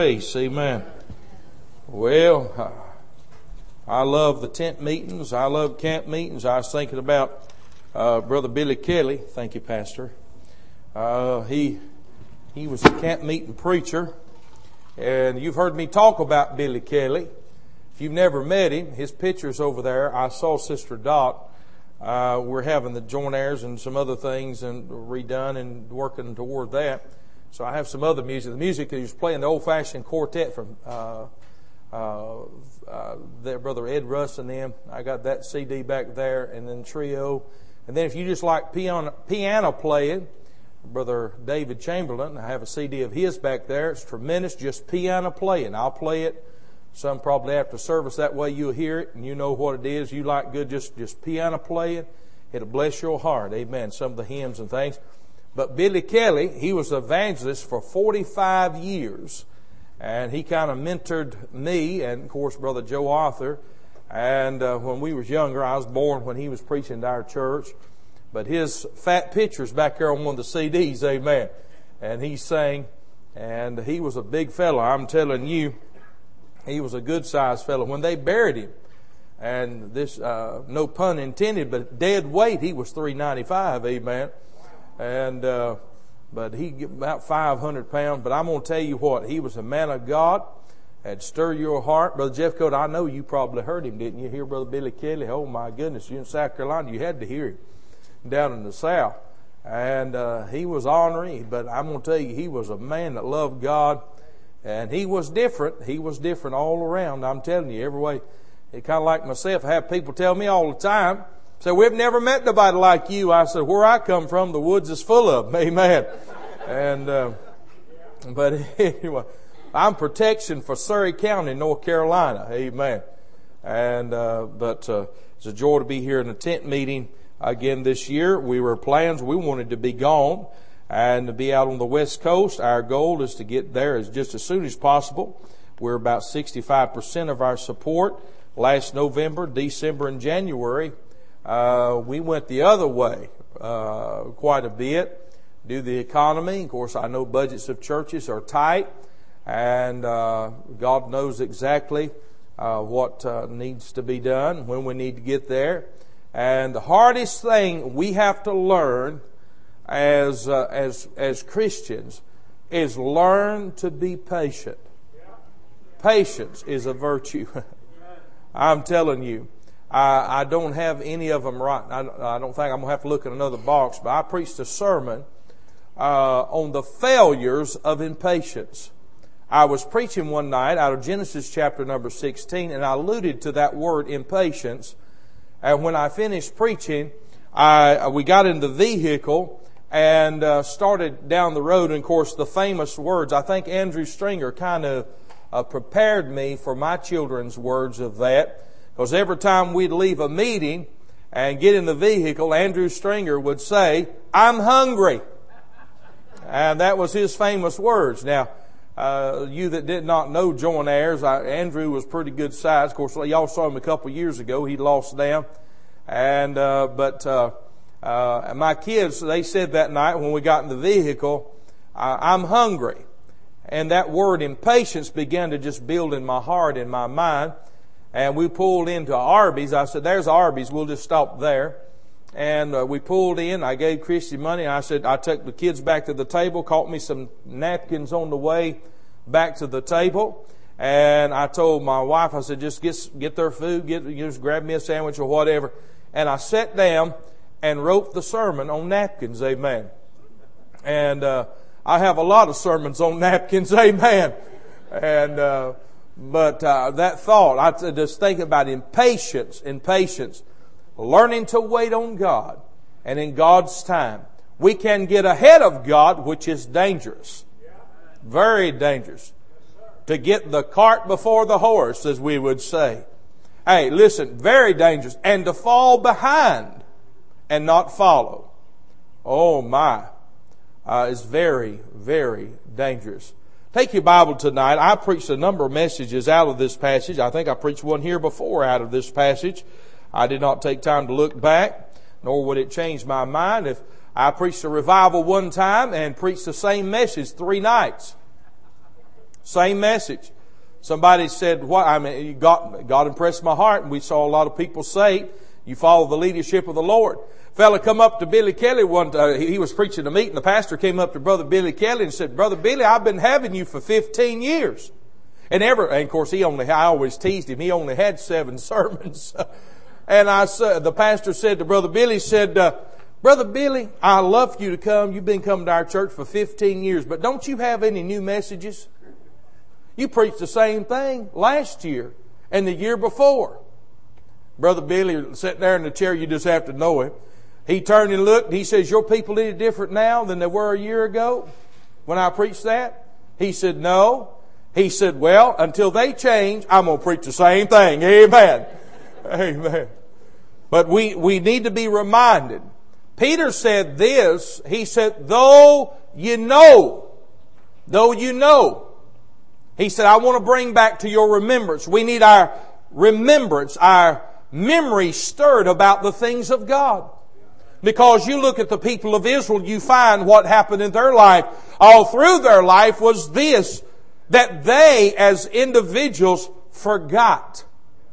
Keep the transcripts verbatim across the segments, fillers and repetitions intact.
Grace, amen. Well, I love the tent meetings. I love camp meetings. I was thinking about uh, Brother Billy Kelly. Thank you, Pastor. Uh, he he was a camp meeting preacher, and you've heard me talk about Billy Kelly. If you've never met him, his picture's over there. I saw Sister Dot. Uh, we're having the joint airs and some other things and redone and working toward that. So I have some other music. The music that he was playing, the old-fashioned quartet from uh, uh, uh, their brother Ed Russ and them. I got that C D back there, and then trio. And then if you just like piano, piano playing, Brother David Chamberlain, I have a C D of his back there. It's tremendous, just piano playing. I'll play it. Some probably after service. That way you'll hear it and you know what it is. You like good just, just piano playing. It'll bless your heart. Amen. Some of the hymns and things. But Billy Kelly, he was an evangelist for forty-five years. And he kind of mentored me and, of course, Brother Joe Arthur. And uh, when we was younger, I was born when he was preaching to our church. But his fat picture's back there on one of the C Ds. Amen. And he sang. And he was a big fellow. I'm telling you, he was a good-sized fellow. When they buried him, and this, uh, no pun intended, but dead weight, he was three ninety-five, amen. And, uh, but he about five hundred pounds. But I'm going to tell you what, he was a man of God, had stirred your heart. Brother Jeff Cote, I know you probably heard him, didn't you? Hear Brother Billy Kelly? Oh my goodness, you in South Carolina, you had to hear him down in the South. And, uh, he was ornery, but I'm going to tell you, he was a man that loved God. And he was different. He was different all around. I'm telling you, every way. It kind of like myself. I have people tell me all the time, say, we've never met nobody like you. I said, where I come from, the woods is full of them. Amen. And, uh, but anyway, I'm protection for Surrey County, North Carolina. Amen. And, uh, but, uh, it's a joy to be here in a tent meeting again this year. We were plans. We wanted to be gone and to be out on the West Coast. Our goal is to get there as just as soon as possible. We're about sixty-five percent of our support. Last November, December, and January, uh, we went the other way uh, quite a bit due to the economy. Of course, I know budgets of churches are tight, and uh, God knows exactly uh, what uh, needs to be done, when we need to get there. And the hardest thing we have to learn as uh, as as Christians is learn to be patient. Patience is a virtue. I'm telling you, I, I don't have any of them right. I, I don't think I'm going to have to look at another box, but I preached a sermon uh, on the failures of impatience. I was preaching one night out of Genesis chapter number sixteen, and I alluded to that word impatience. And when I finished preaching, I we got in the vehicle and uh, started down the road. And, of course, the famous words, I think Andrew Stringer kind of uh, prepared me for my children's words of that. Because every time we'd leave a meeting and get in the vehicle, Andrew Stringer would say, I'm hungry. And that was his famous words. Now, uh, you that did not know Joint Airs, I, Andrew was pretty good size. Of course, y'all saw him a couple of years ago. He lost down. And, uh, but, uh, Uh, my kids, they said that night when we got in the vehicle, uh, I'm hungry. And that word impatience began to just build in my heart, in my mind. And we pulled into Arby's. I said, there's Arby's. We'll just stop there. And uh, we pulled in. I gave Christy money. I said, I took the kids back to the table, caught me some napkins on the way back to the table. And I told my wife, I said, just get, get their food, get, just grab me a sandwich or whatever. And I sat down and wrote the sermon on napkins, amen. And uh, I have a lot of sermons on napkins, amen. And uh, but uh, that thought, I just think about impatience, impatience, learning to wait on God, and in God's time, we can get ahead of God, which is dangerous, very dangerous. To get the cart before the horse, as we would say. Hey, listen, very dangerous, and to fall behind and not follow. Oh my, uh, is very, very dangerous. Take your Bible tonight. I preached a number of messages out of this passage. I think I preached one here before out of this passage. I did not take time to look back, nor would it change my mind if I preached a revival one time and preached the same message three nights. Same message. Somebody said, "What?" I mean, God, God impressed my heart, and we saw a lot of people say, "You follow the leadership of the Lord." A fella come up to Billy Kelly one time. He was preaching a meeting. The pastor came up to Brother Billy Kelly and said, "Brother Billy, I've been having you for fifteen years." And ever, and of course, he only, I always teased him. He only had seven sermons. And I said, the pastor said to Brother Billy, said, uh, "Brother Billy, I love you to come. You've been coming to our church for fifteen years, but don't you have any new messages? You preached the same thing last year and the year before." Brother Billy sitting there in the chair, you just have to know him. He turned and looked, and he says, "Your people any different now than they were a year ago when I preached that?" He said, "No." He said, "Well, until they change, I'm going to preach the same thing." Amen. Amen. But we, we need to be reminded. Peter said this, he said, though you know, though you know. He said, I want to bring back to your remembrance. We need our remembrance, our memory stirred about the things of God. Because you look at the people of Israel, you find what happened in their life. All through their life was this, that they as individuals forgot.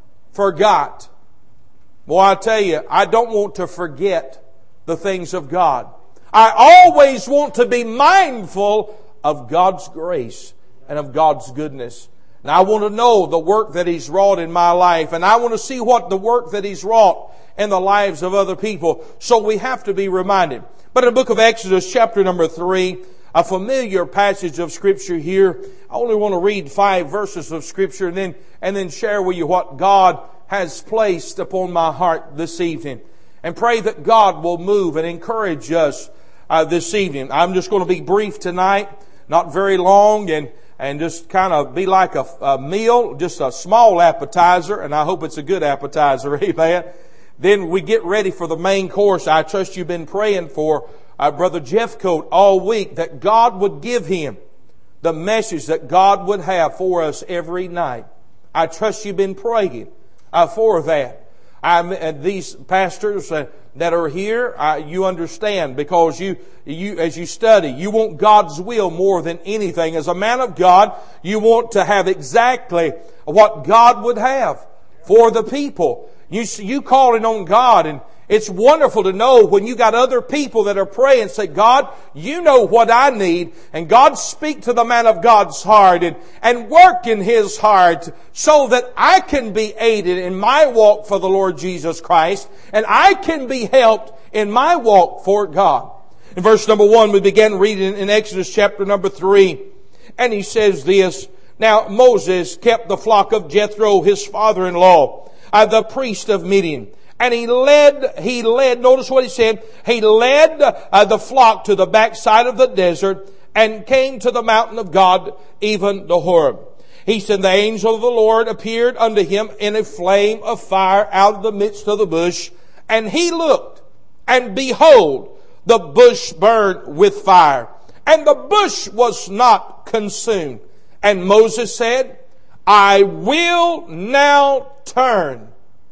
Forgot. Well, I tell you, I don't want to forget the things of God. I always want to be mindful of God's grace and of God's goodness. And I want to know the work that He's wrought in my life. And I want to see what the work that He's wrought in the lives of other people. So we have to be reminded. But in the book of Exodus, chapter number three, a familiar passage of Scripture here. I only want to read five verses of Scripture and then, and then share with you what God has placed upon my heart this evening. And pray that God will move and encourage us uh, this evening. I'm just going to be brief tonight, not very long, and and just kind of be like a, a meal, just a small appetizer, and I hope it's a good appetizer, amen. Then we get ready for the main course. I trust you've been praying for uh, Brother Jeffcoat all week, that God would give him the message that God would have for us every night. I trust you've been praying uh, for that. I'm, and these pastors uh, that are here, uh, you understand, because you, you, as you study, you want God's will more than anything. As a man of God, you want to have exactly what God would have for the people. You, you calling on God, and it's wonderful to know when you got other people that are praying and say, God, you know what I need. And God speak to the man of God's heart and, and work in his heart so that I can be aided in my walk for the Lord Jesus Christ. And I can be helped in my walk for God. In verse number one, we began reading in Exodus chapter number three. And he says this, Now Moses kept the flock of Jethro, his father-in-law, uh, the priest of Midian. And he led, he led, notice what he said, he led uh, the flock to the backside of the desert and came to the mountain of God, even the Horeb. He said, the angel of the Lord appeared unto him in a flame of fire out of the midst of the bush. And he looked, and behold, the bush burned with fire, and the bush was not consumed. And Moses said, I will now turn.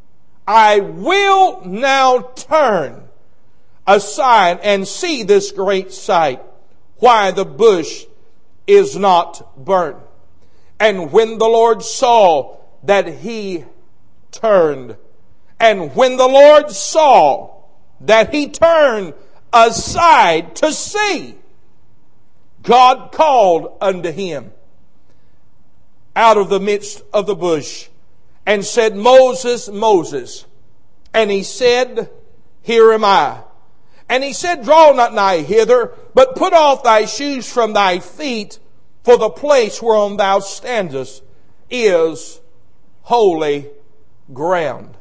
I will now turn aside and see this great sight, why the bush is not burnt. And when the Lord saw that he turned, and when the Lord saw that he turned aside to see, God called unto him out of the midst of the bush, and said, Moses, Moses. And he said, Here am I. And he said, Draw not nigh hither, but put off thy shoes from thy feet, for the place whereon thou standest is holy ground.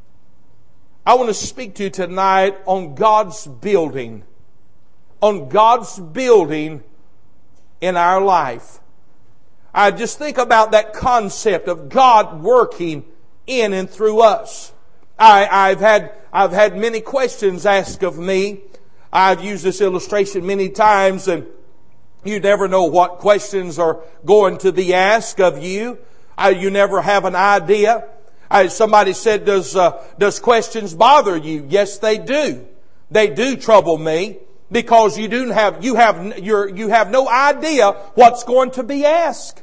I want to speak to you tonight on God's building. On God's building in our life. I just think about that concept of God working in and through us. I, I've had, I've had many questions asked of me. I've used this illustration many times, and you never know what questions are going to be asked of you. Uh, you never have an idea. Uh, somebody said, does, uh, does questions bother you? Yes, they do. They do trouble me. Because you do have, you have, you're, you have no idea what's going to be asked.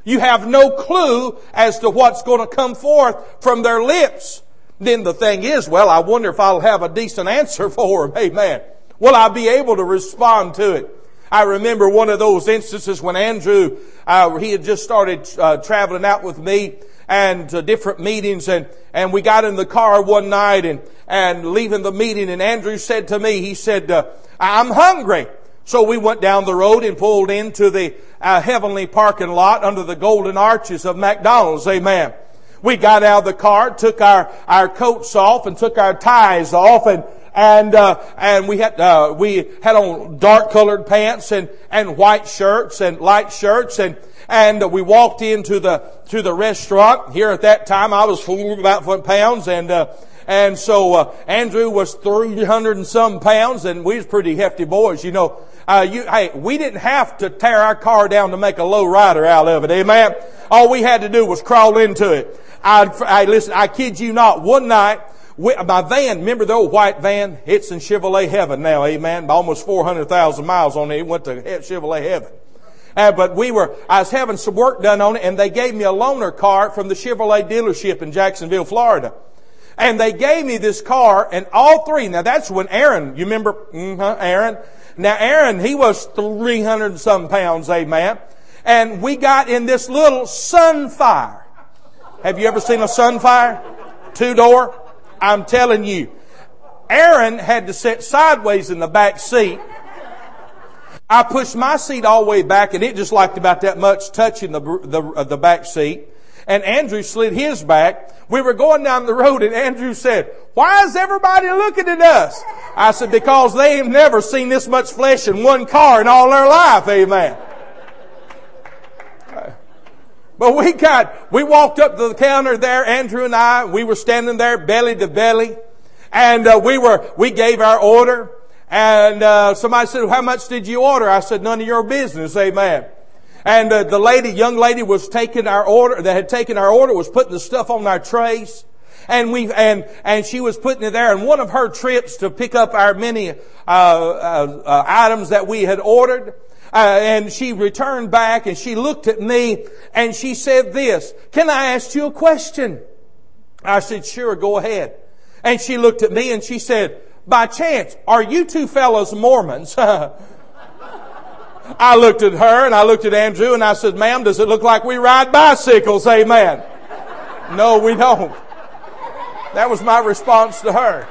You have no clue as to what's going to come forth from their lips. Then the thing is, well, I wonder if I'll have a decent answer for them. Amen. Will I be able to respond to it? I remember one of those instances when Andrew, uh, he had just started uh, traveling out with me and to different meetings, and, and we got in the car one night and, and leaving the meeting, and Andrew said to me, he said, uh, I'm hungry. So we went down the road and pulled into the uh, heavenly parking lot under the golden arches of McDonald's. Amen. We got out of the car, took our, our coats off and took our ties off, and and uh, and we had uh, we had on dark colored pants and and white shirts and light shirts, and and we walked into the to the restaurant. Here at that time, I was full of about foot pounds, and uh, and so uh, Andrew was three hundred and some pounds, and we was pretty hefty boys, you know. Uh, you, hey, we didn't have to tear our car down to make a low rider out of it. Amen. All we had to do was crawl into it. I, I listen. I kid you not. One night, we, my van. Remember the old white van? It's in Chevrolet heaven now. Amen. By almost four hundred thousand miles on it. It went to Chevrolet heaven. Uh, but we were. I was having some work done on it, and they gave me a loaner car from the Chevrolet dealership in Jacksonville, Florida. And they gave me this car, and all three. Now that's when Aaron. You remember? Mm-hmm, Aaron. Now Aaron, he was three hundred and some pounds. Amen. And we got in this little Sunfire. Have you ever seen a Sunfire? Two door? I'm telling you. Aaron had to sit sideways in the back seat. I pushed my seat all the way back, and it just like about that much touching the, the, uh, the back seat. And Andrew slid his back. We were going down the road, and Andrew said, why is everybody looking at us? I said, because they ain't never seen this much flesh in one car in all their life. Amen. But we got, we walked up to the counter there, Andrew and I, we were standing there belly to belly, and uh, we were, we gave our order, and uh, somebody said, how much did you order? I said, none of your business. Amen. And uh, the lady, young lady was taking our order, that had taken our order, was putting the stuff on our trays. And we, and, and she was putting it there. And one of her trips to pick up our many, uh, uh, uh items that we had ordered, uh, and she returned back and she looked at me and she said this, can I ask you a question? I said, sure, go ahead. And she looked at me and she said, by chance, are you two fellows Mormons? I looked at her and I looked at Andrew and I said, ma'am, does it look like we ride bicycles? Amen. No, we don't. That was my response to her.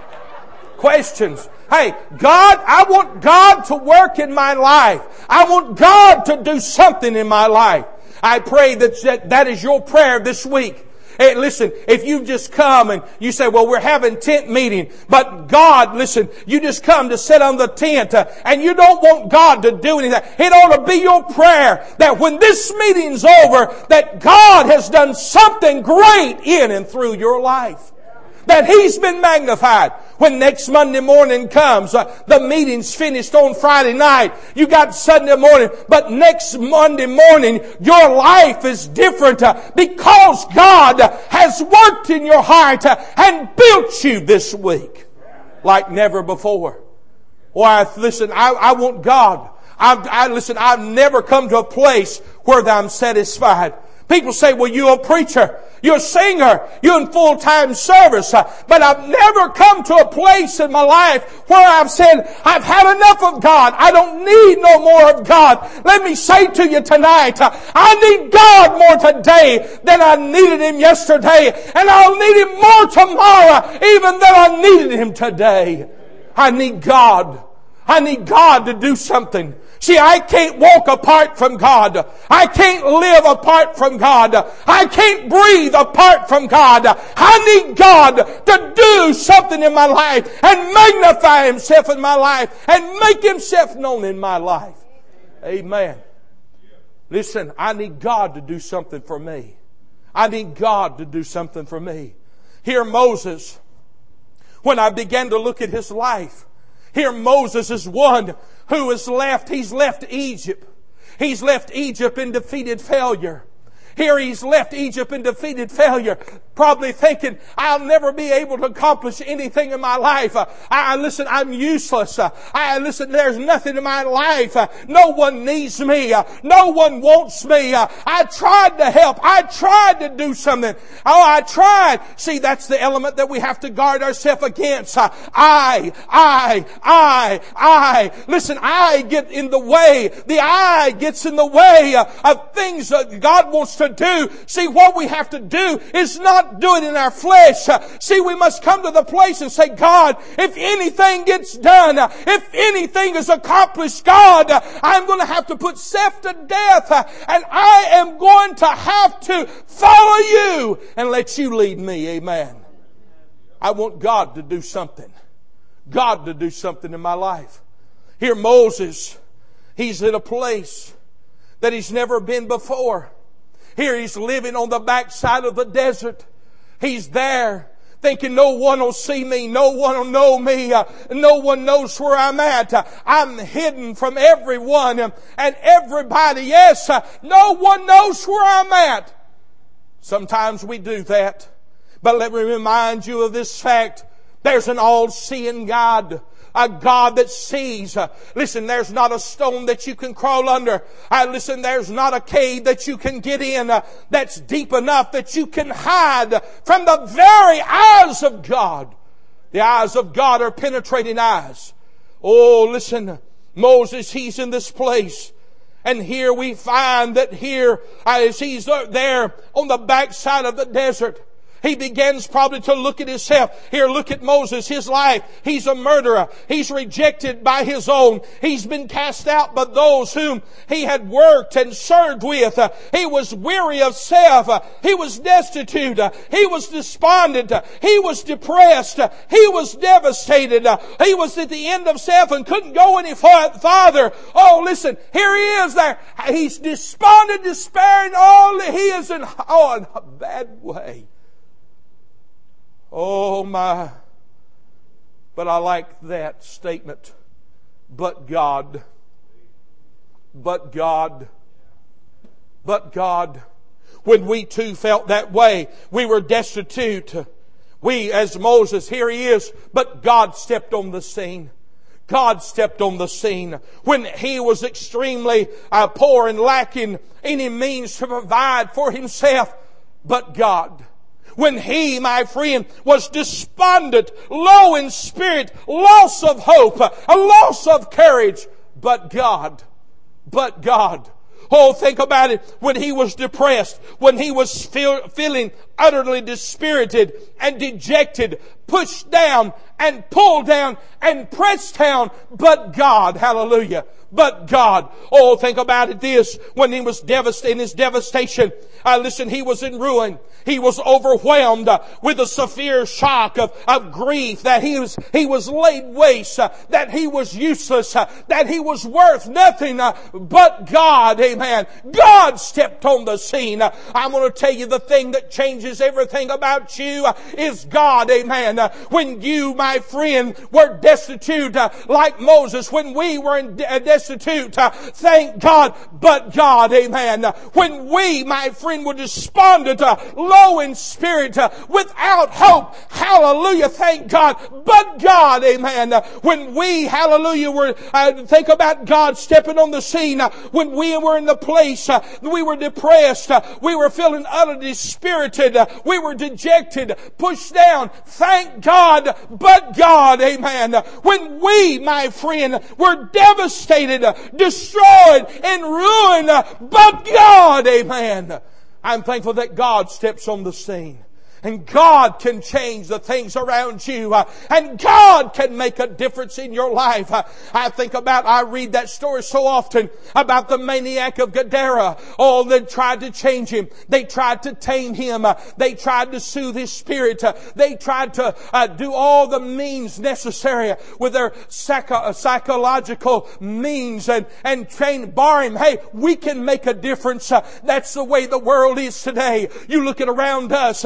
Questions. Hey, God, I want God to work in my life. I want God to do something in my life. I pray that that is your prayer this week. Hey, listen, if you just come and you say, well, we're having tent meeting, but God, listen, you just come to sit on the tent uh, and you don't want God to do anything. It ought to be your prayer that when this meeting's over, that God has done something great in and through your life. That He's been magnified. When next Monday morning comes, uh, the meeting's finished on Friday night. You got Sunday morning, but next Monday morning, your life is different uh, because God has worked in your heart uh, and built you this week like never before. Why, listen, I, I want God. I, I listen. I've never come to a place where I'm satisfied. People say, well, you're a preacher, you're a singer, you're in full-time service. But I've never come to a place in my life where I've said, I've had enough of God. I don't need no more of God. Let me say to you tonight, I need God more today than I needed Him yesterday. And I'll need Him more tomorrow even than I needed Him today. I need God. I need God to do something. See, I can't walk apart from God. I can't live apart from God. I can't breathe apart from God. I need God to do something in my life and magnify Himself in my life and make Himself known in my life. Amen. Listen, I need God to do something for me. I need God to do something for me. Here Moses, when I began to look at his life, here Moses is one who has left, he's left Egypt. He's left Egypt in defeated failure. Here he's left Egypt in defeated failure. probably thinking, I'll never be able to accomplish anything in my life. Uh, I, listen, I'm useless. Uh, I, listen, there's nothing in my life. Uh, no one needs me. Uh, no one wants me. Uh, I tried to help. I tried to do something. Oh, I tried. See, that's the element that we have to guard ourselves against. Uh, I, I, I, I. Listen, I get in the way. The I gets in the way uh, of things that God wants to do. See, what we have to do is not do it in our flesh. Uh, see, we must come to the place and say, God, if anything gets done, uh, if anything is accomplished, God, uh, I'm going to have to put self to death uh, and I am going to have to follow you and let you lead me. Amen. I want God to do something. God to do something in my life. Here Moses, he's in a place that he's never been before. Here he's living on the backside of the desert. He's there thinking no one will see me. No one will know me. Uh, no one knows where I'm at. Uh, I'm hidden from everyone and everybody. Yes, uh, no one knows where I'm at. Sometimes we do that. But let me remind you of this fact. There's an all-seeing God. A God that sees. Uh, listen, there's not a stone that you can crawl under. Uh, listen, there's not a cave that you can get in uh, that's deep enough that you can hide from the very eyes of God. The eyes of God are penetrating eyes. Oh, listen, Moses, he's in this place. And here we find that here, as he's there on the backside of the desert, he begins probably to look at himself. Here, look at Moses, his life. He's a murderer. He's rejected by his own. He's been cast out by those whom he had worked and served with. Uh, he was weary of self. Uh, he was destitute. Uh, he was despondent. Uh, he was depressed. Uh, he was devastated. Uh, he was at the end of self and couldn't go any farther. Oh, listen, here he is there. He's despondent, despairing. Oh, he is in, oh, in a bad way. Oh my. But I like that statement. But God. But God. But God. When we too felt that way, we were destitute. We, as Moses, here he is, but God stepped on the scene. God stepped on the scene when he was extremely uh, poor and lacking any means to provide for himself. But God. When he, my friend, was despondent, low in spirit, loss of hope, a loss of courage. But God, but God. Oh, think about it. When he was depressed, when he was feel, feeling utterly dispirited and dejected, pushed down and pulled down and pressed down. But God, hallelujah. But God. Oh, think about it this. When he was devastated, in his devastation, uh, listen, he was in ruin. He was overwhelmed uh, with a severe shock of, of grief that he was, he was laid waste, uh, that he was useless, uh, that he was worth nothing, uh, but God, amen. God stepped on the scene. Uh, I'm going to tell you the thing that changes everything about you uh, is God, amen. Uh, when you, my friend, were destitute uh, like Moses, when we were in de- destitute, uh, thank God, but God, amen. Uh, when we, my friend, were despondent, uh, low in spirit, uh, without hope, hallelujah, thank God, but God, amen. Uh, when we, hallelujah, were, uh, think about God stepping on the scene, uh, when we were in the place, uh, we were depressed, uh, we were feeling utterly dispirited, uh, we were dejected, pushed down, thank God, but God, amen. Uh, when we, my friend, were devastated, uh, destroyed, and ruined, uh, but God, amen. I'm thankful that God steps on the scene. And God can change the things around you. Uh, and God can make a difference in your life. Uh, I think about, I read that story so often about the maniac of Gadara. Oh, they tried to change him. They tried to tame him. Uh, they tried to soothe his spirit. Uh, they tried to uh, do all the means necessary with their psycho- psychological means and, and train, bar him. Hey, we can make a difference. Uh, that's the way the world is today. You look at around us. Uh, you look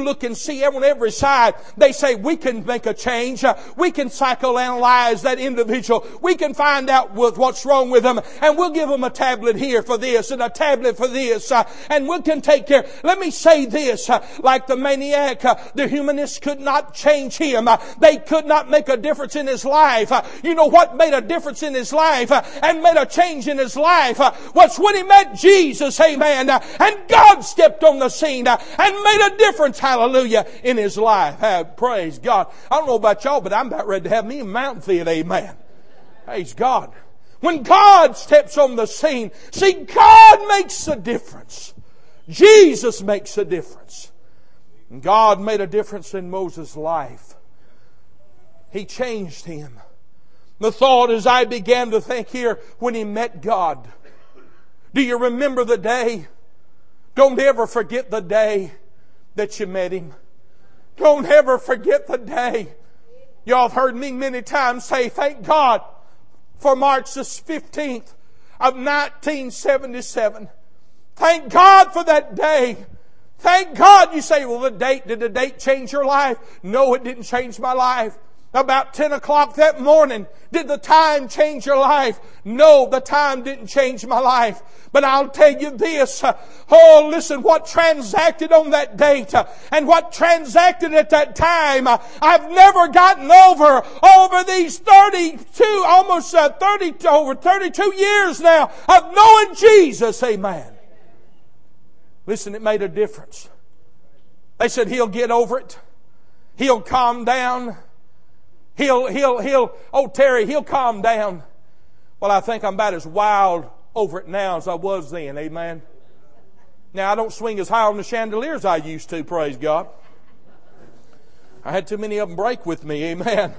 look and see on every side, they say we can make a change. We can psychoanalyze that individual. We can find out what's wrong with them, and we'll give them a tablet here for this and a tablet for this, and we can take care. Let me say this, like the maniac, the humanists could not change him. They could not make a difference in his life. You know what made a difference in his life and made a change in his life was when he met Jesus, amen, and God stepped on the scene and made a difference, hallelujah, in his life. Praise God. I don't know about y'all, but I'm about ready to have me a mountain fit, amen. Praise God. When God steps on the scene, see, God makes a difference. Jesus makes a difference. And God made a difference in Moses' life. He changed him. The thought as I began to think here, when he met God, do you remember the day? Don't ever forget the day that you met Him. Don't ever forget the day. Y'all have heard me many times say, thank God for March the fifteenth of nineteen seventy-seven. Thank God for that day. Thank God. You say, well, the date, did the date change your life? No, it didn't change my life. About ten o'clock that morning, did the time change your life? No, the time didn't change my life. But I'll tell you this. Oh, listen, what transacted on that date and what transacted at that time, I've never gotten over, over these thirty-two, almost thirty, over thirty-two years now of knowing Jesus. Amen. Listen, it made a difference. They said He'll get over it. He'll calm down. He'll, he'll, he'll, oh Terry, He'll calm down. Well, I think I'm about as wild over it now as I was then. Amen. Now, I don't swing as high on the chandelier as I used to, praise God. I had too many of them break with me. Amen.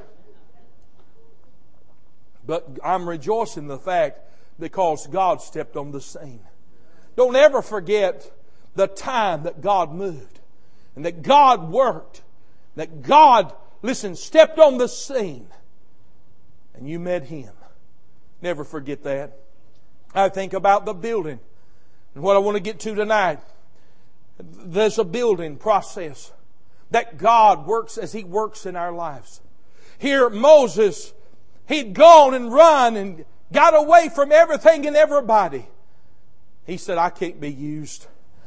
But I'm rejoicing in the fact because God stepped on the scene. Don't ever forget the time that God moved and that God worked, that God, listen, stepped on the scene and you met Him. Never forget that. I think about the building and what I want to get to tonight. There's a building process that God works as He works in our lives. Here Moses, he'd gone and run and got away from everything and everybody. He said, I can't be used.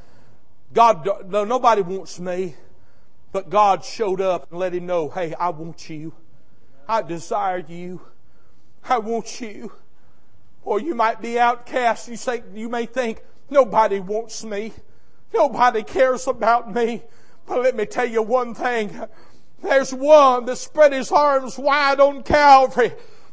God, no, nobody wants me. But God showed up and let him know, hey, I want you. I desire you. I want you. Or you might be outcast. You say, you may think, nobody wants me. Nobody cares about me. But let me tell you one thing. There's one that spread His arms wide on Calvary.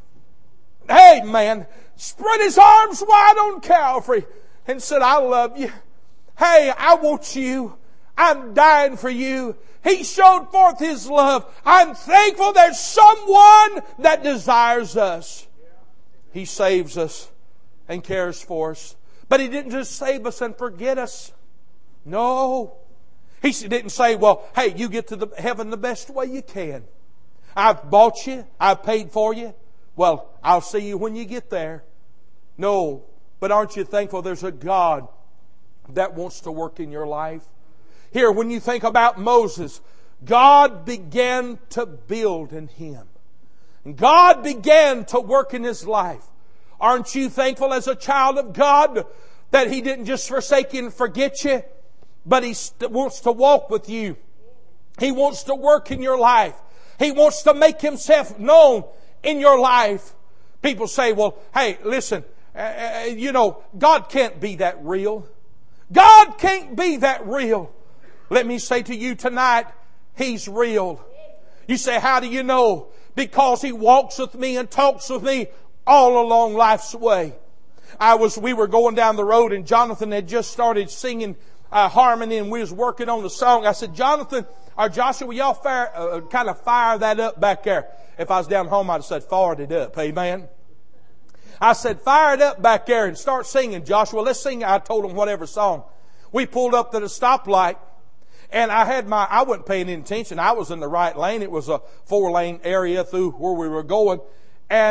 Hey, man, spread His arms wide on Calvary and said, I love you. Hey, I want you. I'm dying for you. He showed forth His love. I'm thankful there's someone that desires us. He saves us and cares for us. But He didn't just save us and forget us. No. He didn't say, well, hey, you get to the heaven the best way you can. I've bought you. I've paid for you. Well, I'll see you when you get there. No. But aren't you thankful there's a God that wants to work in your life? Here, when you think about Moses, God began to build in him. And God began to work in his life. Aren't you thankful as a child of God that He didn't just forsake you and forget you, but He st- wants to walk with you. He wants to work in your life. He wants to make Himself known in your life. People say, well, hey, listen, uh, you know, God can't be that real. God can't be that real. Let me say to you tonight, He's real. You say, how do you know? Because He walks with me and talks with me all along life's way. I was, we were going down the road and Jonathan had just started singing uh, harmony and we was working on the song. I said, Jonathan or Joshua, will y'all fire, uh, kind of fire that up back there? If I was down home, I'd have said, fire it up. Amen. I said, fire it up back there and start singing, Joshua. Let's sing. I told him whatever song. We pulled up to the stoplight. And I had my, I wasn't paying any attention. I was in the right lane. It was a four lane area through where we were going. And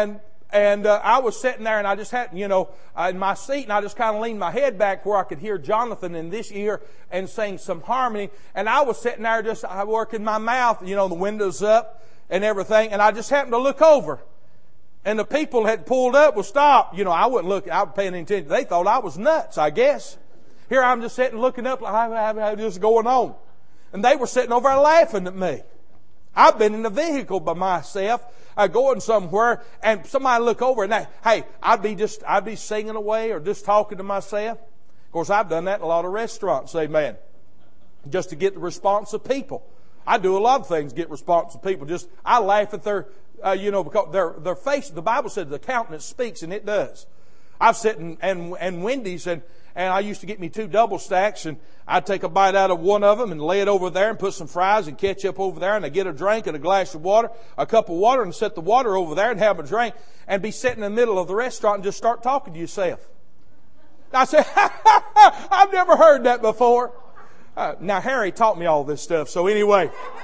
And uh, I was sitting there and I just had, you know, uh, in my seat, and I just kind of leaned my head back where I could hear Jonathan in this ear and sing some harmony. And I was sitting there just uh, working my mouth, you know, the windows up and everything. And I just happened to look over. And the people had pulled up, well, stop. You know, I wasn't looking, I was paying attention. They thought I was nuts, I guess. Here I'm just sitting looking up like, how just going on? And they were sitting over there laughing at me. I've been in a vehicle by myself, uh, going somewhere, and somebody look over and they, hey, I'd be just, I'd be singing away or just talking to myself. Of course, I've done that in a lot of restaurants, amen. Just to get the response of people. I do a lot of things to get response of people. Just, I laugh at their, uh, you know, because their, their face, the Bible says the countenance speaks, and it does. I've sat in, and, and Wendy's and, And I used to get me two double stacks, and I'd take a bite out of one of them and lay it over there and put some fries and ketchup over there, and I'd get a drink and a glass of water, a cup of water, and set the water over there and have a drink, and be sitting in the middle of the restaurant and just start talking to yourself. I said, I've never heard that before. Uh, now, Harry taught me all this stuff, so anyway.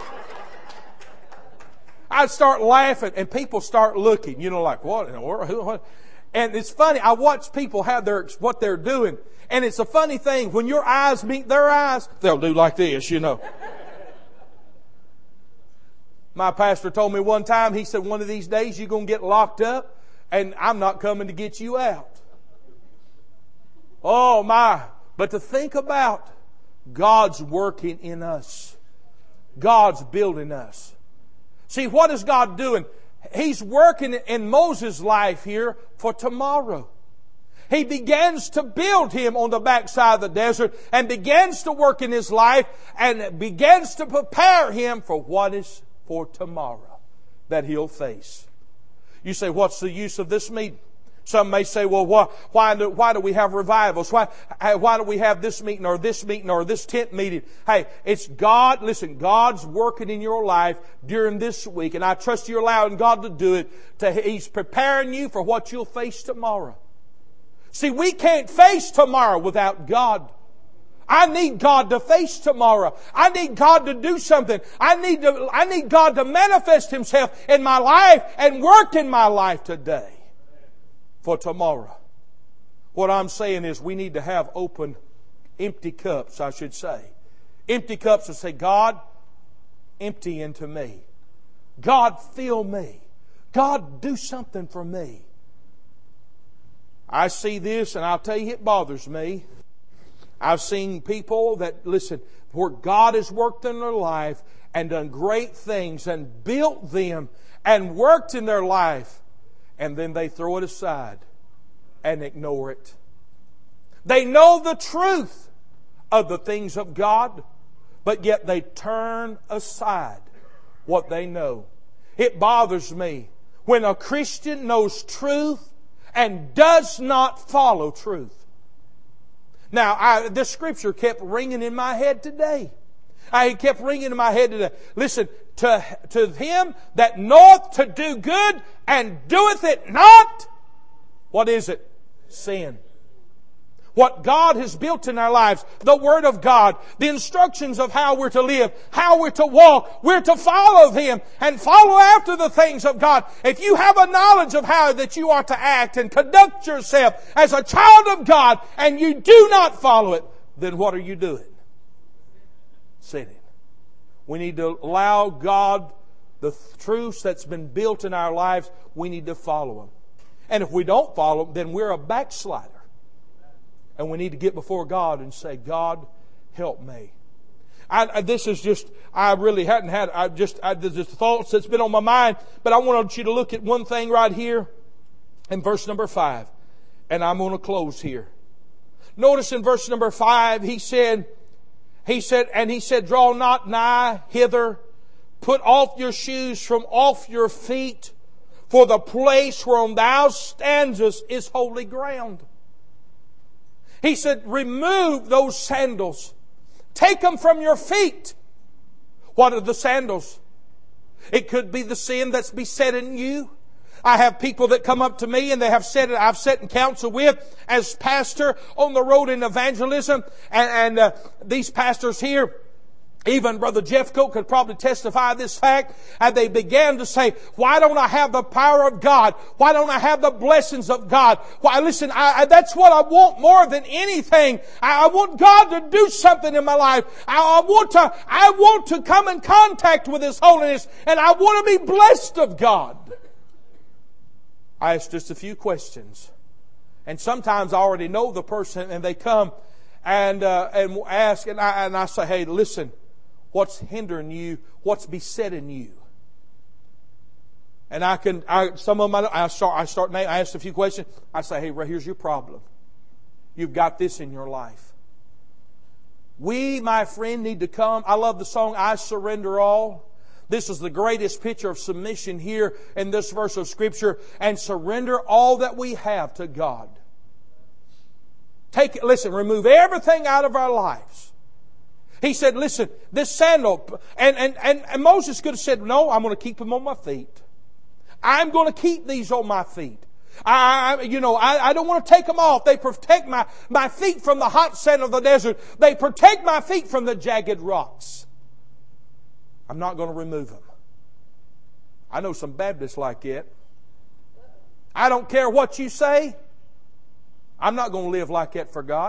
I'd start laughing, and people start looking, you know, like, what in the world? Who, what? And it's funny, I watch people have their, what they're doing. And it's a funny thing, when your eyes meet their eyes, they'll do like this, you know. My pastor told me one time, he said, one of these days you're going to get locked up, and I'm not coming to get you out. Oh my. But to think about God's working in us. God's building us. See, what is God doing? He's working in Moses' life here for tomorrow. He begins to build him on the backside of the desert and begins to work in his life and begins to prepare him for what is for tomorrow that he'll face. You say, what's the use of this meeting? Some may say, well, why, why, do, why do we have revivals? Why, why do we have this meeting or this meeting or this tent meeting? Hey, it's God. Listen, God's working in your life during this week. And I trust you're allowing God to do it. To, He's preparing you for what you'll face tomorrow. See, we can't face tomorrow without God. I need God to face tomorrow. I need God to do something. I need to, I need God to manifest Himself in my life and work in my life today. For tomorrow. What I'm saying is we need to have open, empty cups, I should say. Empty cups and say, God, empty into me. God, fill me. God, do something for me. I see this and I'll tell you it bothers me. I've seen people that, listen, where God has worked in their life and done great things and built them and worked in their life. And then they throw it aside and ignore it. They know the truth of the things of God, but yet they turn aside what they know. It bothers me when a Christian knows truth and does not follow truth. Now, I, this scripture kept ringing in my head today. I kept ringing in my head today. Listen, to, to him that knoweth to do good and doeth it not, what is it? Sin. What God has built in our lives, the Word of God, the instructions of how we're to live, how we're to walk, we're to follow Him and follow after the things of God. If you have a knowledge of how that you are to act and conduct yourself as a child of God and you do not follow it, then what are you doing? Sinning. We need to allow God, the truths that's been built in our lives, we need to follow them. And if we don't follow them, then we're a backslider. And we need to get before God and say, God, help me. I, I, this is just, I really hadn't had, I just, I, there's just thoughts that's been on my mind. But I wanted you to look at one thing right here in verse number five. And I'm going to close here. Notice in verse number five, he said, He said, and he said, draw not nigh hither, put off your shoes from off your feet, for the place whereon thou standest is holy ground. He said, remove those sandals. Take them from your feet. What are the sandals? It could be the sin that's beset in you. I have people that come up to me and they have said, I've sat in counsel with as pastor on the road in evangelism. And, and uh, these pastors here Even Brother Jeff Cook could probably testify this fact. And they began to say, why don't I have the power of God? Why don't I have the blessings of God? Why, listen, I, I, that's what I want more than anything. I, I want God to do something in my life. I, I want to, I want to come in contact with His holiness. And I want to be blessed of God. I asked just a few questions. And sometimes I already know the person and they come and, uh, and ask and I, and I say, hey, listen. What's hindering you? What's besetting you? And I can, I, some of them, I start, I start, I ask a few questions. I say, hey, right here's your problem. You've got this in your life. We, my friend, need to come. I love the song, I Surrender All. This is the greatest picture of submission here in this verse of Scripture. And surrender all that we have to God. Take it, listen, remove everything out of our lives. He said, listen, this sandal, and, and, and, and Moses could have said, no, I'm going to keep them on my feet. I'm going to keep these on my feet. I, you know, I, I don't want to take them off. They protect my, my feet from the hot sand of the desert. They protect my feet from the jagged rocks. I'm not going to remove them. I know some Baptists like it. I don't care what you say. I'm not going to live like that for God.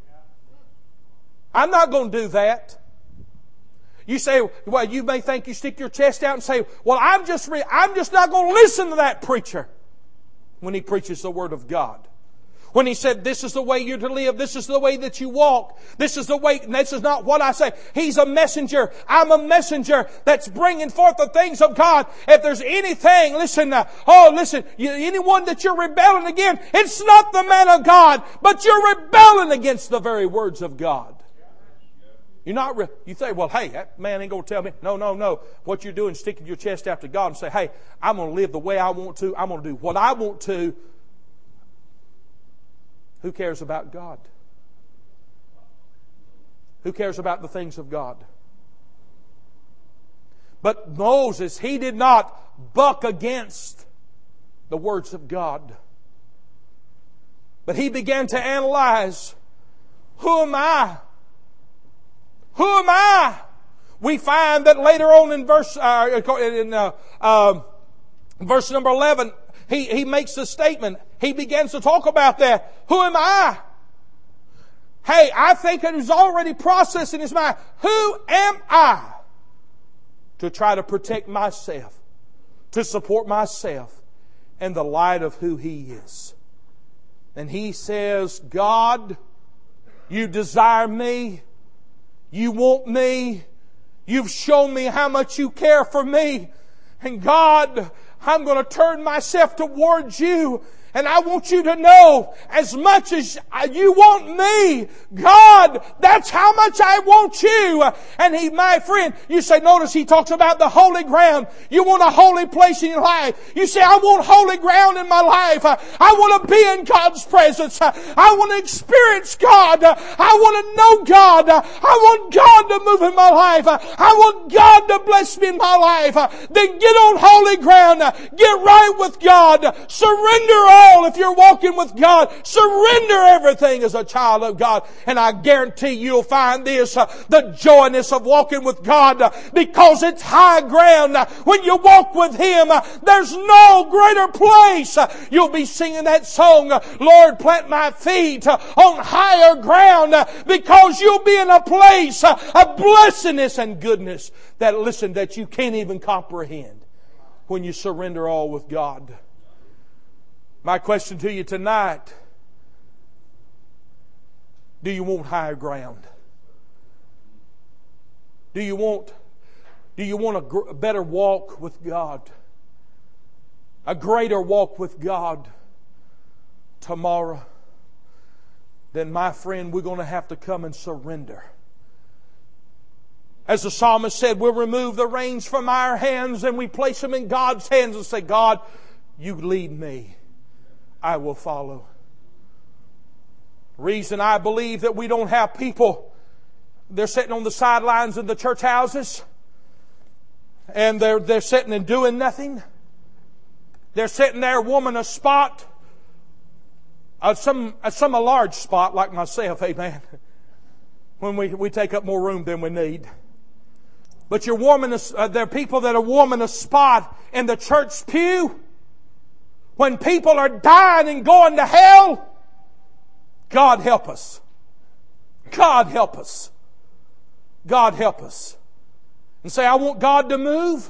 I'm not going to do that. You say, well, you may think you stick your chest out and say, well, I'm just, re- I'm just not going to listen to that preacher when he preaches the Word of God. When he said, this is the way you're to live, this is the way that you walk, this is the way, and this is not what I say. He's a messenger. I'm a messenger that's bringing forth the things of God. If there's anything, listen, uh, oh, listen, you, anyone that you're rebelling against, it's not the man of God, but you're rebelling against the very words of God. You're not, re- you say, well, hey, that man ain't going to tell me. No, no, no. What you're doing is sticking your chest out to God and say, hey, I'm going to live the way I want to. I'm going to do what I want to. Who cares about God? Who cares about the things of God? But Moses, he did not buck against the words of God. But he began to analyze, who am I? Who am I? We find that later on in verse uh, in uh, uh, verse number eleven, he he makes a statement. He begins to talk about that. Who am I? Hey, I think it is already processed in his mind. Who am I to try to protect myself, to support myself in the light of who He is? And he says, God, you desire me. You want me. You've shown me how much you care for me. And God, I'm going to turn myself towards you. And I want you to know, as much as you want me, God, that's how much I want you. And He, my friend, you say, notice He talks about the holy ground. You want a holy place in your life. You say, I want holy ground in my life. I want to be in God's presence. I want to experience God. I want to know God. I want God to move in my life. I want God to bless me in my life. Then get on holy ground. Get right with God. Surrender all. If you're walking with God, surrender everything as a child of God. And I guarantee you'll find this, uh, the joyness of walking with God, uh, because it's high ground. Uh, when you walk with Him, uh, there's no greater place. Uh, you'll be singing that song, uh, Lord, plant my feet uh, on higher ground, uh, because you'll be in a place uh, of blessedness and goodness that, listen, that you can't even comprehend when you surrender all with God. My question to you tonight, do you want higher ground? Do you want, do you want a, gr- a better walk with God? A greater walk with God tomorrow? Then my friend, we're going to have to come and surrender. As the psalmist said, we'll remove the reins from our hands and we place them in God's hands and say, God, you lead me. I will follow. Reason I believe that we don't have people, they're sitting on the sidelines in the church houses and they're, they're sitting and doing nothing. They're sitting there warming a spot, uh, some, uh, some a large spot like myself, amen, when we, we take up more room than we need. But you're warming a, uh, there are people that are warming a spot in the church pew. When people are dying and going to hell, God help us. God help us. God help us. And say, I want God to move.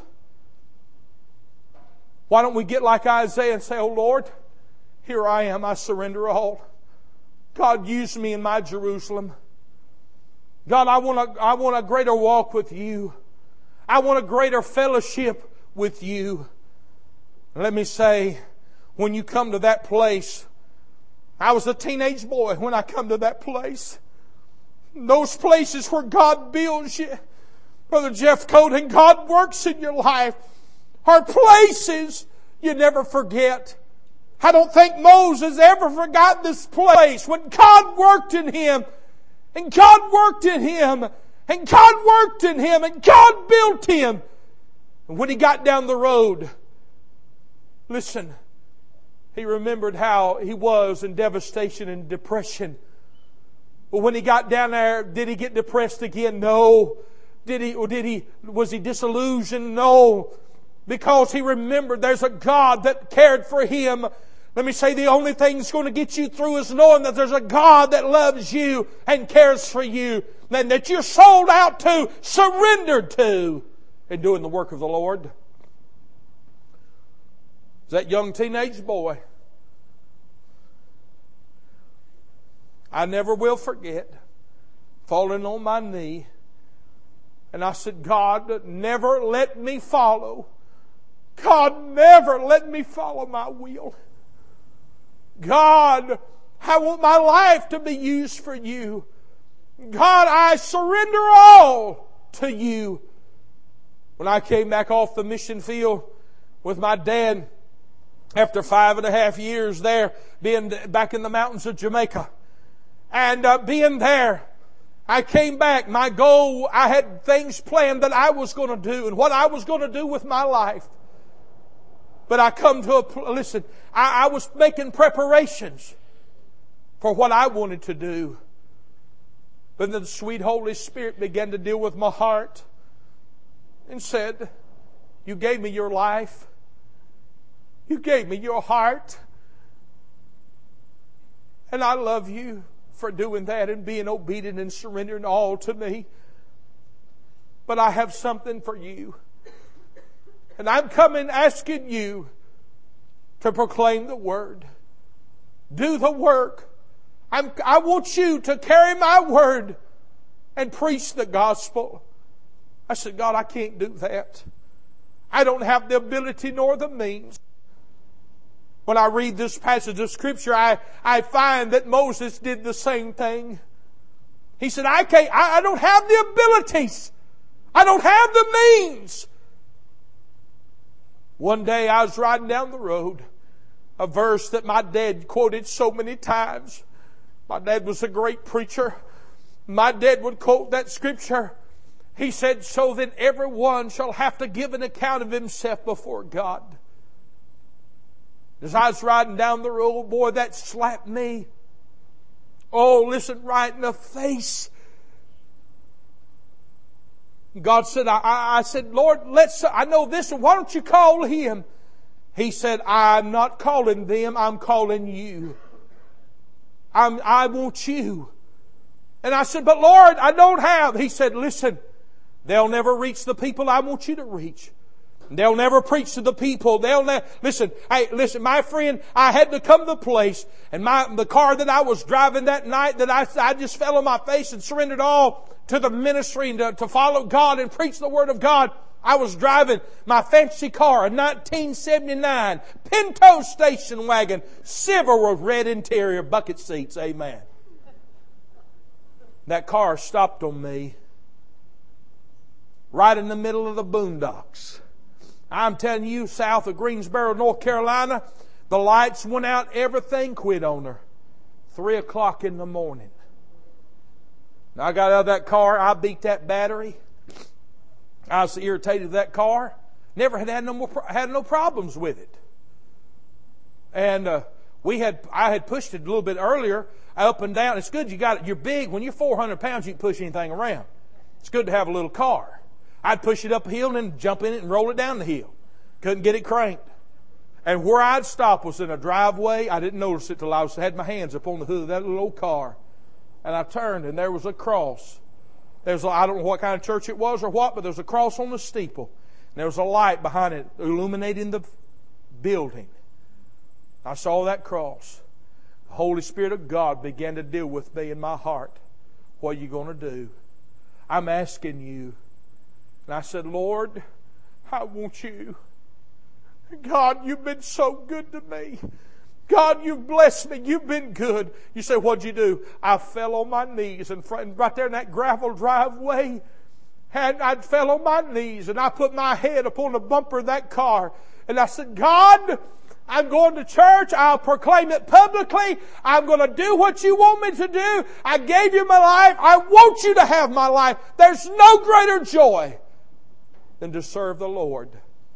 Why don't we get like Isaiah and say, oh Lord, here I am, I surrender all. God, use me in my Jerusalem. God, I want a, I want a greater walk with you. I want a greater fellowship with you. Let me say, when you come to that place, I was a teenage boy when I come to that place. Those places where God builds you, Brother Jeff Coating, God works in your life, are places you never forget. I don't think Moses ever forgot this place when God worked in him, and God worked in him, and God worked in him, and God built him. And when he got down the road, listen, he remembered how he was in devastation and depression. But when he got down there, did he get depressed again? No. Did he, or did he, was he disillusioned? No. Because he remembered there's a God that cared for him. Let me say, the only thing that's going to get you through is knowing that there's a God that loves you and cares for you, and that you're sold out to, surrendered to, in doing the work of the Lord. That young teenage boy, I never will forget falling on my knee, and I said, God, never let me follow. God, never let me follow my will. God, I want my life to be used for you. God, I surrender all to you. When I came back off the mission field with my dad, after five and a half years there, being back in the mountains of Jamaica, and uh, being there, I came back. My goal, I had things planned that I was going to do and what I was going to do with my life. But I come to a, listen, I, I was making preparations for what I wanted to do. But then the sweet Holy Spirit began to deal with my heart and said, you gave me your life. You gave me your heart. And I love you for doing that and being obedient and surrendering all to me. But I have something for you. And I'm coming asking you to proclaim the word. Do the work. I'm, I want you to carry my word and preach the gospel. I said, God, I can't do that. I don't have the ability nor the means. When I read this passage of Scripture, I, I find that Moses did the same thing. He said, I can't, I, I don't have the abilities. I don't have the means. One day I was riding down the road, a verse that my dad quoted so many times. My dad was a great preacher. My dad would quote that scripture. He said, so then everyone shall have to give an account of himself before God. As I was riding down the road, boy, that slapped me. Oh, listen, right in the face. God said, I, I said, Lord, let's, I know this, why don't you call him? He said, I'm not calling them, I'm calling you. I'm, I want you. And I said, but Lord, I don't have. He said, listen, they'll never reach the people I want you to reach. They'll never preach to the people. They'll never, listen, hey, listen, my friend, I had to come to the place, and my, the car that I was driving that night, that I, I just fell on my face and surrendered all to the ministry and to, to follow God and preach the Word of God. I was driving my fancy car, a nineteen seventy-nine Pinto station wagon, silver with red interior, bucket seats, amen. That car stopped on me right in the middle of the boondocks. I'm telling you, south of Greensboro, North Carolina, the lights went out, everything quit on her. Three o'clock in the morning. I got out of that car, I beat that battery. I was irritated with that car. Never had had no more, had no problems with it. And uh, we had, I had pushed it a little bit earlier, up and down. It's good you got it. You're big. When you're four hundred pounds, you can push anything around. It's good to have a little car. I'd push it uphill and then jump in it and roll it down the hill. Couldn't get it cranked. And where I'd stop was in a driveway. I didn't notice it till I was, had my hands up on the hood of that little old car. And I turned and there was a cross. There was a, I don't know what kind of church it was or what, but there was a cross on the steeple. And there was a light behind it illuminating the building. I saw that cross. The Holy Spirit of God began to deal with me in my heart. What are you going to do? I'm asking you. And I said, Lord, I want you. God, you've been so good to me. God, you've blessed me. You've been good. You say, what'd you do? I fell on my knees in front, right there in that gravel driveway. And I fell on my knees and I put my head upon the bumper of that car. And I said, God, I'm going to church. I'll proclaim it publicly. I'm going to do what you want me to do. I gave you my life. I want you to have my life. There's no greater joy than to serve the Lord.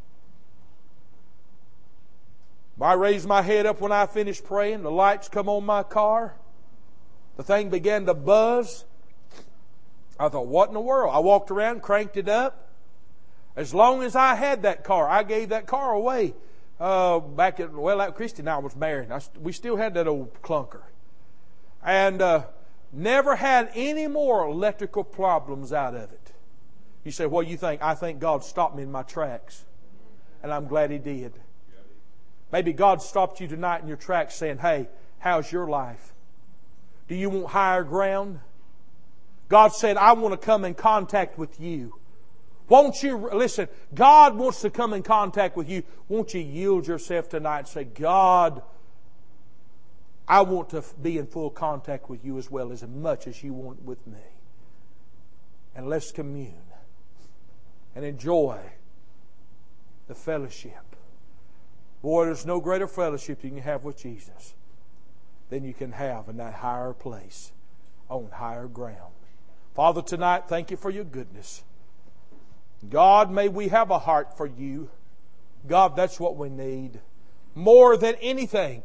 I raised my head up when I finished praying. The lights come on my car. The thing began to buzz. I thought, what in the world? I walked around, cranked it up. As long as I had that car, I gave that car away. Uh, back at, well, Christy and I was married. I, we still had that old clunker. And uh, never had any more electrical problems out of it. You say, what do you think? I think God stopped me in my tracks. And I'm glad He did. Maybe God stopped you tonight in your tracks saying, hey, how's your life? Do you want higher ground? God said, I want to come in contact with you. Won't you, listen, God wants to come in contact with you. Won't you yield yourself tonight and say, God, I want to be in full contact with you as well as much as you want with me. And let's commune and enjoy the fellowship. Boy, there's no greater fellowship you can have with Jesus than you can have in that higher place, on higher ground. Father, tonight, thank you for your goodness. God, may we have a heart for you. God, that's what we need. More than anything,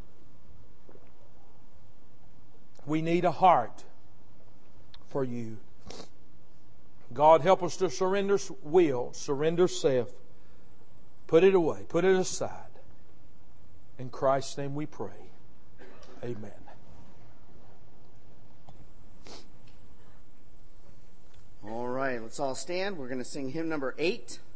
we need a heart for you. God, help us to surrender will, surrender self. Put it away. Put it aside. In Christ's name we pray. Amen. All right, let's all stand. We're going to sing hymn number eight.